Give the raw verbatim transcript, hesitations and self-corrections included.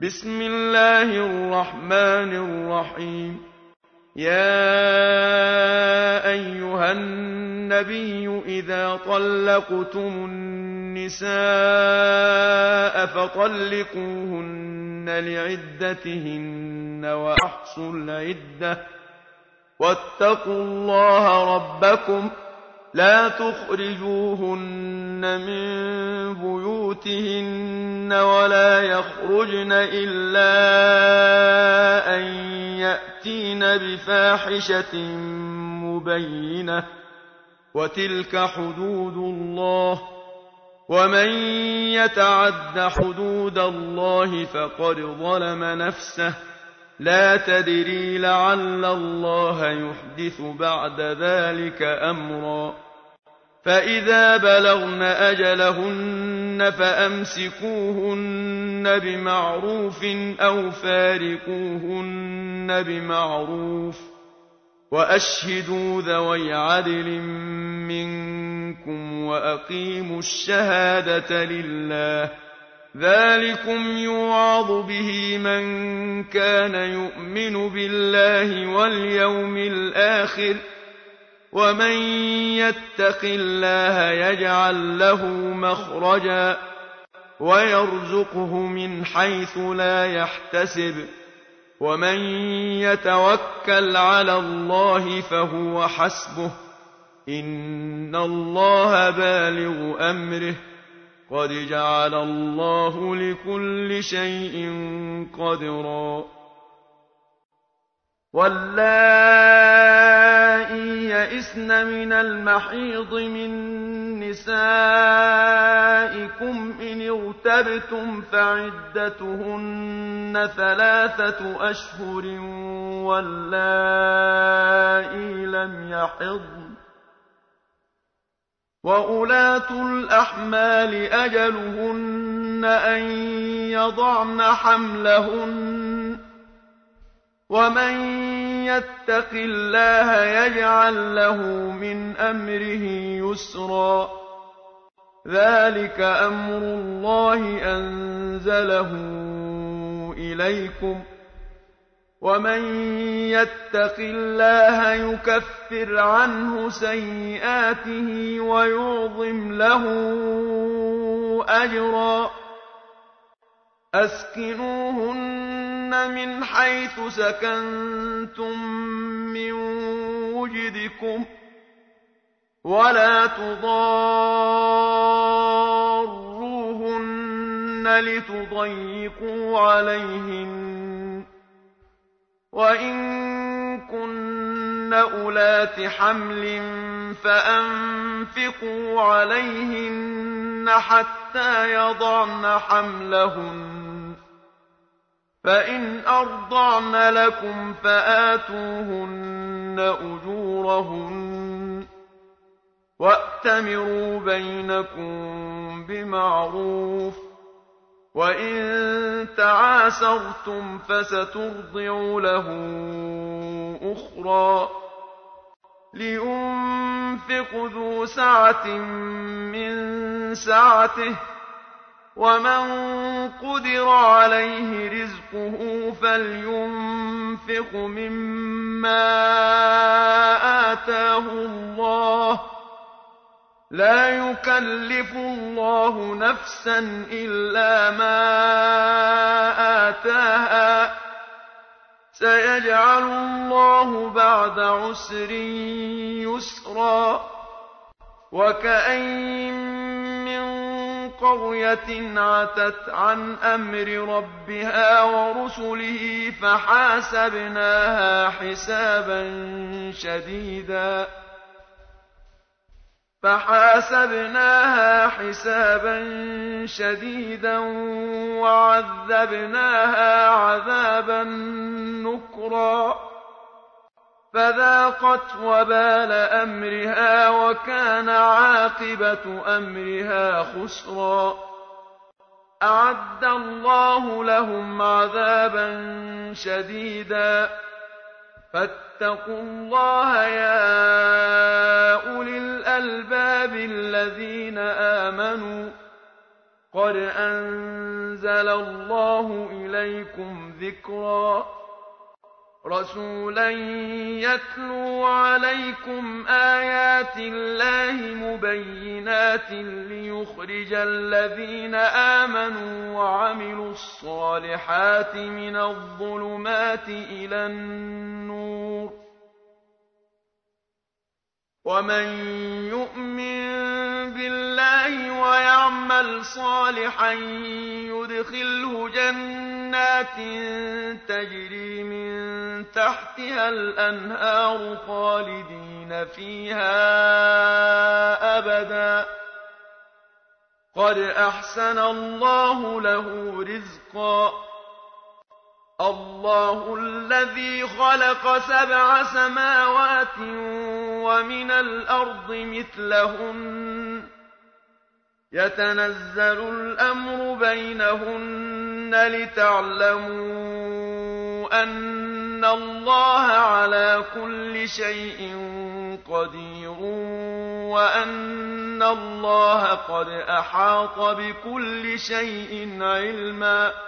بسم الله الرحمن الرحيم. يا أيها النبي إذا طلقتم النساء فطلقوهن لعدتهن وأحصوا العدة واتقوا الله ربكم لا تخرجوهن من بيوتهن ولا يخرجن إلا أن يأتين بفاحشة مبينة وتلك حدود الله ومن يتعد حدود الله فقد ظلم نفسه لا تدري لعل الله يحدث بعد ذلك أمرا. فإذا بلغن أجلهن فأمسكوهن بمعروف أو فارقوهن بمعروف وأشهدوا ذوي عدل منكم وأقيموا الشهادة لله ذلكم يوعظ به من كان يؤمن بالله واليوم الآخر ومن يتق الله يجعل له مخرجا ويرزقه من حيث لا يحتسب ومن يتوكل على الله فهو حسبه إن الله بالغ أمره قد جعل الله لكل شيء قدرا. واللائي يئسن من المحيض من نسائكم إن ارتبتم فعدتهن ثلاثة أشهر واللائي لم يحضن وأولاة الأحمال أجلهن أن يضعن حملهن ومن يتق الله يجعل له من أمره يسرا ذلك أمر الله أنزله إليكم ومن يتق الله يكفر عنه سيئاته ويعظم له أجرا. أسكنوهن من حيث سكنتم من وجدكم ولا تضاروهن لتضيقوا عليهن وإن كن أولات حمل فأنفقوا عليهن حتى يضعن حملهن فإن أرضعن لكم فآتوهن أجورهن وأتمروا بينكم بمعروف وإن تعاسرتم فسترضع له أخرى. لينفق ذو سعة من سعته ومن قدر عليه رزقه فلينفق مما آتاه الله لا يكلف الله نفسا إلا ما آتاها سيجعل الله بعد عسر يسرا. وكأين من قرية عتت عن أمر ربها ورسله فحاسبناها حسابا شديدا فحاسبناها حسابا شديدا وعذبناها عذابا نكرا فذاقت وبال أمرها وكان عاقبة أمرها خسرا. أعد الله لهم عذابا شديدا فاتقوا الله يا أولي الألباب الذين آمنوا قد أنزل الله إليكم ذكرا رسولا يتلو عليكم آيات الله مبينات ليخرج الذين آمنوا وعملوا الصالحات من الظلمات إلى النور ومن يؤمن بالله ويعمل صالحا يدخله جنات تجري من تحتها الأنهار خالدين فيها أبدا قد أحسن الله له رزقا الله الذي خلق سبع سماوات ومن الأرض مثلهن يتنزل الأمر بينهن لتعلموا أن الله على كل شيء قدير وأن الله قد أحاط بكل شيء علما